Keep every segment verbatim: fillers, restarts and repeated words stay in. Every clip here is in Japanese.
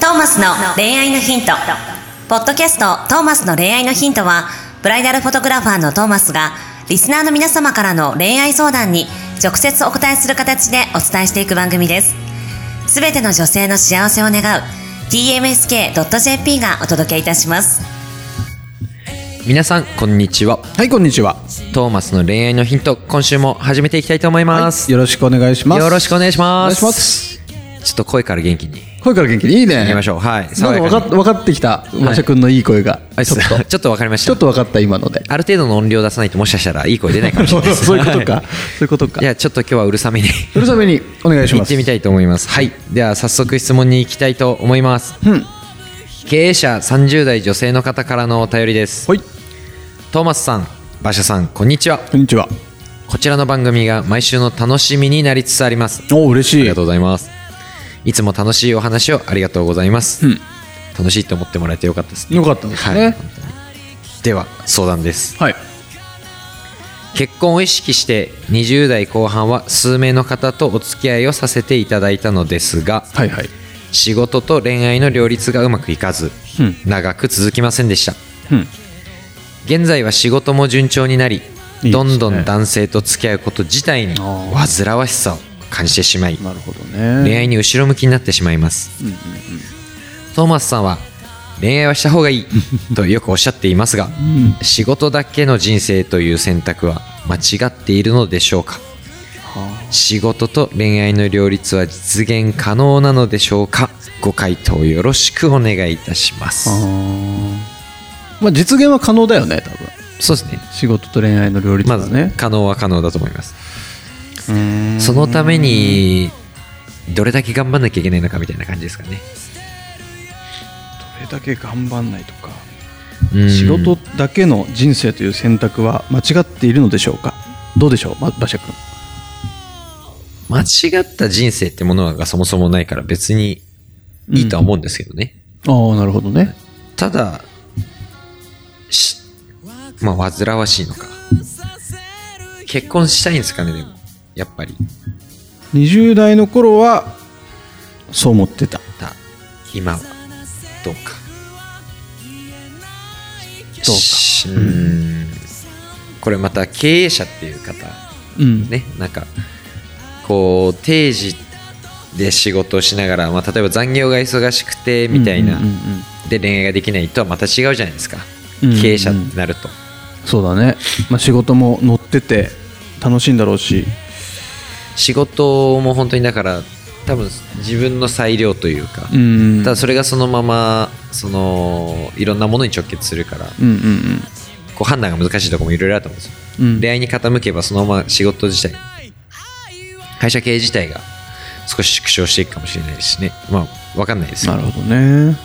トーマスの恋愛のヒント。ポッドキャストトーマスの恋愛のヒントは、ブライダルフォトグラファーのトーマスがリスナーの皆様からの恋愛相談に直接お答えする形でお伝えしていく番組です。すべての女性の幸せを願う ティーエムエスケードットジェーピー がお届けいたします。 皆さんこんにちは。 はい、こんにちは。 トーマスの恋愛のヒント、今週も始めていきたいと思います、 はい、よろしくお願いします。 よろしくお願いします。 お願いします。 ちょっと声から元気に声から元気にいいね。 行きましょう。はい。 なんか分かっ分かってきた馬車くんのいい声が、 はい、ちょっとちょっと分かりました。 ちょっと分かった今ので。 ある程度の音量出さないともしかしたらいい声出ないかもしれないです。 そういうことか。そういうことか。 いやちょっと今日はうるさめにうるさめにお願いします。 行ってみたいと思います。はい。では早速質問に行きたいと思います。 うん。 経営者さんじゅう代女性の方からのお便りです。 はい。 トーマスさん、馬車さん、こんにちは。 こんにちは。 こちらの番組が毎週の楽しみになりつつあります。 お、嬉しい。 ありがとうございます。いつも楽しいお話をありがとうございます、うん、楽しいと思ってもらえてよかったですね。 よかったですね、はい、 では相談です、 はい、 結婚を意識してにじゅう代後半は数名の方とお付き合いをさせていただいたのですが、はいはい、仕事と恋愛の両立がうまくいかず、うん、長く続きませんでした、うん、現在は仕事も順調になり、いいですね、どんどん男性と付き合うこと自体に煩わしさを感じてしまい、なるほどね、恋愛に後ろ向きになってしまいます、うんうんうん、トーマスさんは恋愛はした方がいいとよくおっしゃっていますが、うん、仕事だけの人生という選択は間違っているのでしょうか、はあ、仕事と恋愛の両立は実現可能なのでしょうか。ご回答よろしくお願いいたします。 はあ、まあ、実現は可能だよね多分。 そうですね、 仕事と恋愛の両立はね、 まず可能は可能だと思います。そのためにどれだけ頑張んなきゃいけないのかみたいな感じですかね。 どれだけ頑張んないとか、仕事だけの人生という選択は間違っているのでしょうか。どうでしょう、馬車くん。 間違った人生ってものがそもそもないから別にいいとは思うんですけどね、 うん、ああなるほどね。 ただしまあ煩わしいのか。結婚したいんですかね。でもやっぱりにじゅう代の頃はそう思ってた。 今はどうかどうかうーん、これまた経営者っていう方、うん、ね、なんかこう定時で仕事をしながら、まあ、例えば残業が忙しくてみたいな、うんうんうんうん、で恋愛ができないとはまた違うじゃないですか、うんうんうん、経営者ってなると。 そうだね、まあ、仕事も乗ってて楽しいんだろうし、 仕事も本当にだから多分自分の裁量というか、うんうん、ただそれがそのままそのいろんなものに直結するから、うんうんうん、こう判断が難しいところもいろいろあると思うんですよ、うん、恋愛に傾けばそのまま仕事自体、会社経営自体が少し縮小していくかもしれないですしね、まあ分かんないですよ。 なるほどね。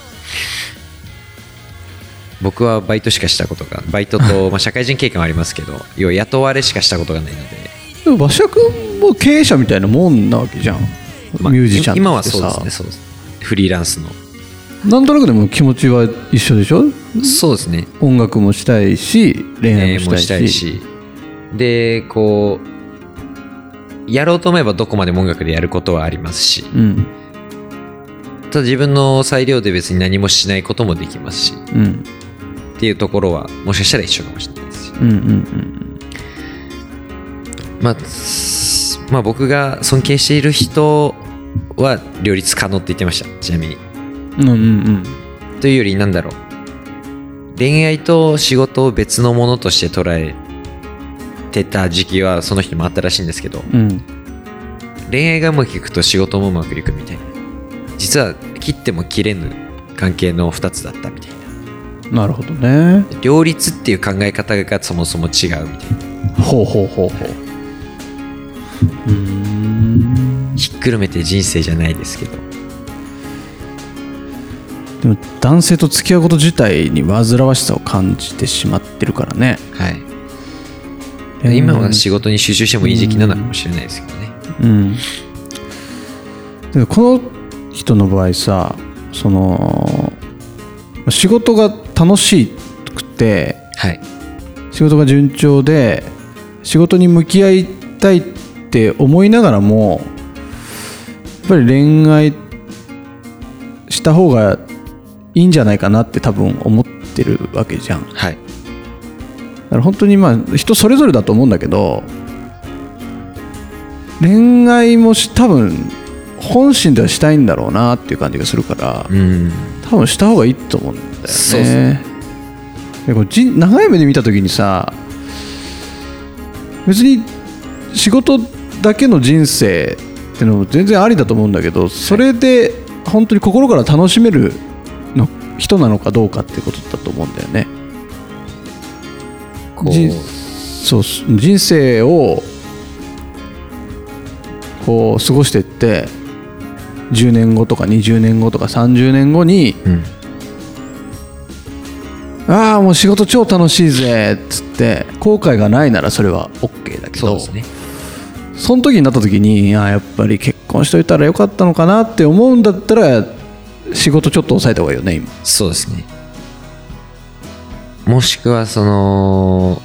僕はバイトしかしたことが、バイトとまあ社会人経験はありますけど要は雇われしかしたことがないので。 でも馬車くんも経営者みたいなもんなわけじゃん、まあ、ミュージシャンってさ。 今はそうですね、そうです。フリーランスのなんとなくでも気持ちは一緒でしょ。 そうですね、 音楽もしたいし恋愛もしたいし、えー、もしたいしでこうやろうと思えばどこまでも音楽でやることはありますし、うん、ただ自分の裁量で別に何もしないこともできますし、うん、っていうところはもしかしたら一緒かもしれないですし、うんうんうん、まあ、まあ僕が尊敬している人は両立可能って言ってました。ちなみに、うんうんうん、というよりなんだろう、恋愛と仕事を別のものとして捉えてた時期はその人もあったらしいんですけど、うん、恋愛がうまくいくと仕事もうまくいくみたいな、実は切っても切れぬ関係のふたつだったみたいな。 なるほどね。 両立っていう考え方がそもそも違うみたいな。 ほうほうほうほう。うーん、 ひっくるめて人生じゃないですけど、 でも男性と付き合うこと自体に煩わしさを感じてしまってるからね。 はい、えー、今は仕事に集中してもいい時期なのかもしれないですけどね。うん、 でこの人の場合さ、その仕事が楽しくて、はい、仕事が順調で仕事に向き合いたいって思いながらも、やっぱり恋愛した方がいいんじゃないかなって多分思ってるわけじゃん。 はい。 だから本当にまあ人それぞれだと思うんだけど、恋愛もし多分本心ではしたいんだろうなっていう感じがするから、うん、多分した方がいいと思うんだよね。そうですね。でこれじ長い目で見た時にさ、別に仕事だけの人生ってのも全然ありだと思うんだけど、それで本当に心から楽しめるの人なのかどうかっていうことだと思うんだよね。こうそう人生をこう過ごしていってじゅうねんごとかにじゅうねんごとかさんじゅうねんごに、うん、ああもう仕事超楽しいぜっつって後悔がないならそれは OK だけど、 そうですね、その時になった時にあやっぱり結婚しといたらよかったのかなって思うんだったら仕事ちょっと抑えた方がいいよね今。 そうですね。もしくはその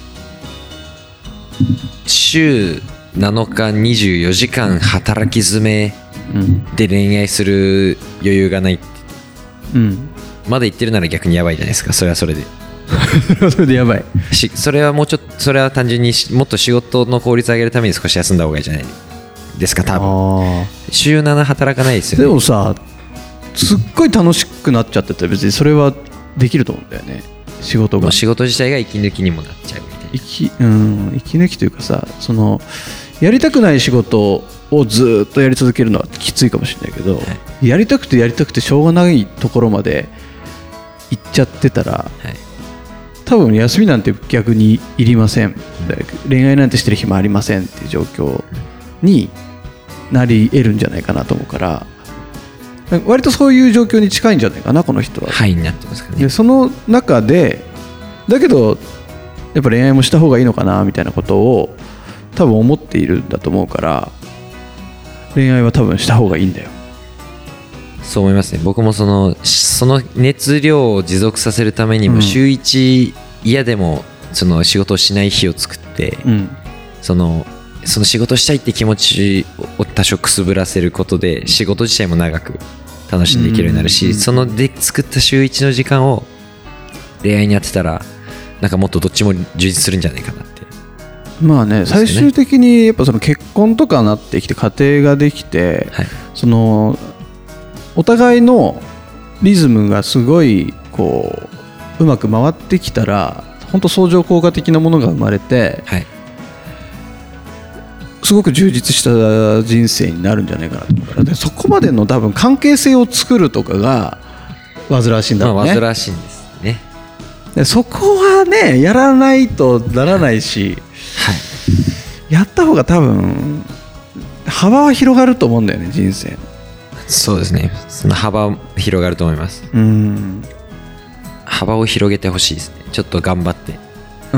週なのかにじゅうよじかん働き詰めで恋愛する余裕がないって、うん、まだ言ってるなら逆にやばいじゃないですか。それはそれでそれでやばいし、それはもうちょっとそれは単純にもっと仕事の効率を上げるために少し休んだ方がいいじゃないですか多分。週なな働かないですよね。 でもさすっごい楽しくなっちゃってて別にそれはできると思うんだよね。仕事が仕事自体が息抜きにもなっちゃうみたいな。 息、うん、息抜きというかさ、そのやりたくない仕事をずっとやり続けるのはきついかもしれないけど、はい、やりたくてやりたくてしょうがないところまで行っちゃってたら、はい、多分休みなんて逆にいりません、うん、恋愛なんてしてる暇ありませんっていう状況になり得るんじゃないかなと思うから、割とそういう状況に近いんじゃないかなこの人は。 はいなってますかね。 でその中でだけどやっぱ恋愛もした方がいいのかなみたいなことを多分思っているんだと思うから、恋愛は多分した方がいいんだよ。 そう思いますね。僕もそのその熱量を持続させるためにも週いち嫌でもその仕事をしない日を作って、うん、そのその仕事したいって気持ちを多少くすぶらせることで仕事自体も長く楽しんでいけるようになるし、うんうんうん、そので作った週いちの時間を恋愛に当てたらなんかもっとどっちも充実するんじゃないかなって。 まあね、最終的にやっぱその結婚とかなってきて家庭ができて、はい、そのお互いのリズムがすごいこううまく回ってきたら本当相乗効果的なものが生まれて、はい、すごく充実した人生になるんじゃないかなと思うから、でそこまでの多分関係性を作るとかが煩わしいんだろうね。 まあ、煩わしいんですね。 でそこはねやらないとならないし、はい、やった方が多分幅は広がると思うんだよね人生。 そうですね。その幅広がると思います。うん、幅を広げてほしいですね。ちょっと頑張って、うん、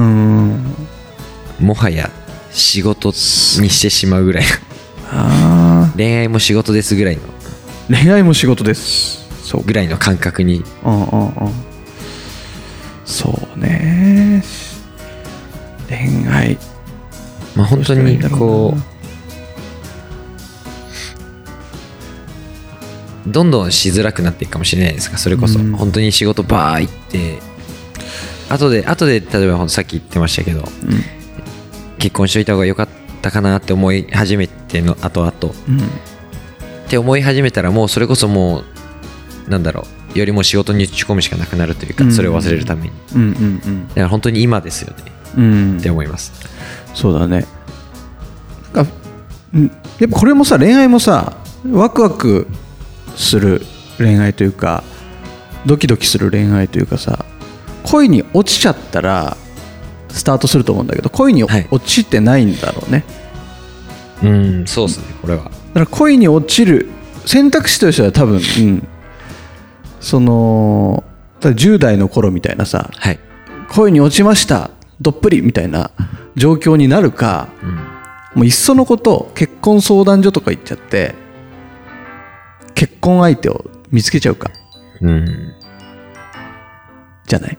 もはや仕事にしてしまうぐらいあ恋愛も仕事ですぐらいの恋愛も仕事ですそうぐらいの感覚に。 うんうんうん、そうね、恋愛まあ本当にこうどんどんしづらくなっていくかもしれないですか。それこそ本当に仕事バー行って後で後で例えばさっき言ってましたけど、うん、結婚しといた方が良かったかなって思い始めての後々、うん、って思い始めたらもうそれこそもうなんだろうよりも仕事に打ち込むしかなくなるというか、うん、それを忘れるために、うんうんうん、だから本当に今ですよね、うん、って思います。 そうだね。なんかやっぱこれもさ恋愛もさワクワクする恋愛というかドキドキする恋愛というかさ、恋に落ちちゃったらスタートすると思うんだけど恋に落ちてないんだろうね、 はい、うんそうですね。これはだから恋に落ちる選択肢としては多分、うん、そのじゅう代の頃みたいなさ、はい、恋に落ちましたどっぷりみたいな状況になるか、うん、もういっそのこと結婚相談所とか行っちゃって結婚相手を見つけちゃうか、うん、じゃない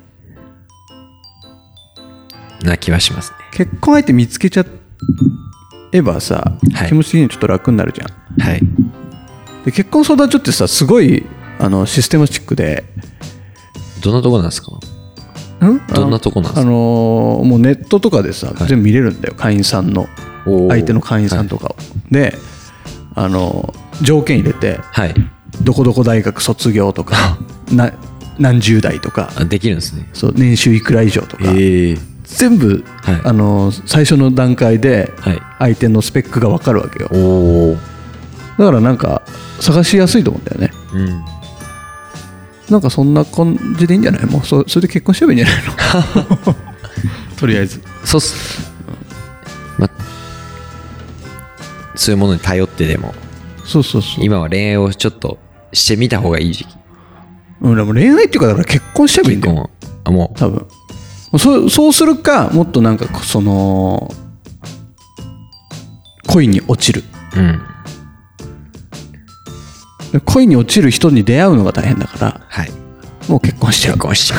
な気はしますね。 結婚相手見つけちゃえばさ、はい、気持ち的にちょっと楽になるじゃん、はい、で結婚相談所ってさすごいあのシステマチックで。 どんなとこなんですか？ んどんなとこなんですか？ あのー、もうネットとかでさ、はい、全部見れるんだよ、会員さんの相手の会員さんとかを、はい、で、あのー、条件入れて、はい、どこどこ大学卒業とかな何十代とかできるんですね。 そう年収いくら以上とか、えー、全部、はい、あのー、最初の段階で相手のスペックが分かるわけよ、はい、だからなんか探しやすいと思うんだよね、うん、なんかそんな感じでいいんじゃない？もう そ, それで結婚しちゃえばいいんじゃないのとりあえずそうっす、ま、そういうものに頼ってでもそうそうそう今は恋愛をちょっとしてみた方がいい時期。 うん、でも恋愛っていうかだから結婚しちゃえばいいんだよ。 あもう多分そそうするかもっとなんかその恋に落ちる、うん、恋に落ちる人に出会うのが大変だから、はい、もう結婚しちゃう結婚しちゃ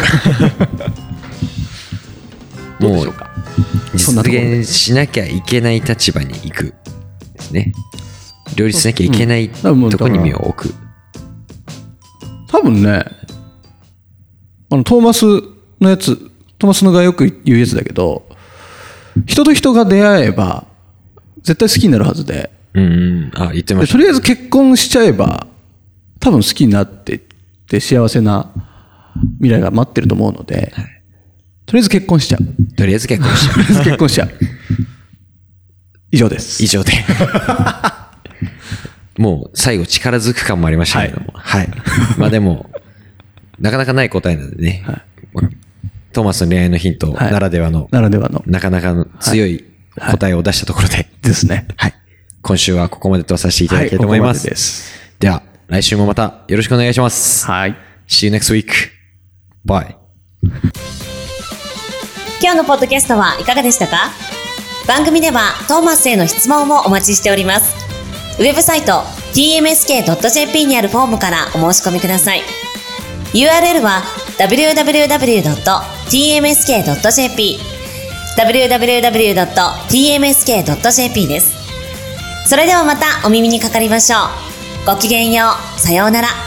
うもう実現しなきゃいけない立場に行くですね。両立しなきゃいけない、うん、とこに身を置く。 多分ね、あのトーマスのやつ、トーマスのがよく言うやつだけど、人と人が出会えば絶対好きになるはずで、 うん、あ、言ってました。 とりあえず結婚しちゃえば多分好きになってって幸せな未来が待ってると思うので、はい、とりあえず結婚しちゃう。 とりあえず結婚しちゃう。 とりあえず結婚しちゃう。以上です。 以上で。もう最後力づく感もありましたけれども、はい。はい、まあでもなかなかない答えなんでね。はい、トーマスの恋愛のヒントならではの、はい、 ならではのなかなかの強い答えを出したところで、はいはい、 ですね。 はい。今週はここまでとさせていただきたいと思います。はい、ここまでです。では来週もまたよろしくお願いします。 はい。 See you next week. Bye. 今日のポッドキャストはいかがでしたか？番組ではトーマスへの質問もお待ちしております。ウェブサイト ティーエムエスケードットジェーピー にあるフォームからお申し込みください。ユーアールエル は ダブリューダブリューダブリュードットティーエムエスケードットジェーピー ダブリューダブリューダブリュードットティーエムエスケードットジェーピー です。それではまたお耳にかかりましょう。ごきげんよう。さようなら。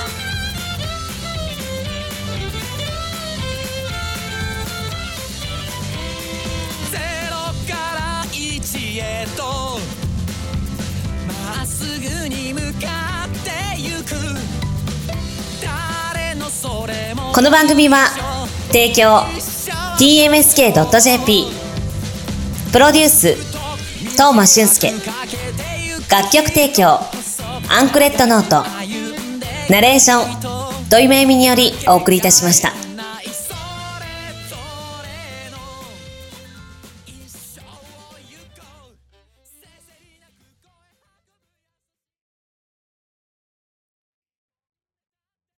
この番組は提供 ティーエムエスケードットジェーピー プロデュース東間俊介、楽曲提供アンクレットノート、ナレーション土井めいみによりお送りいたしました。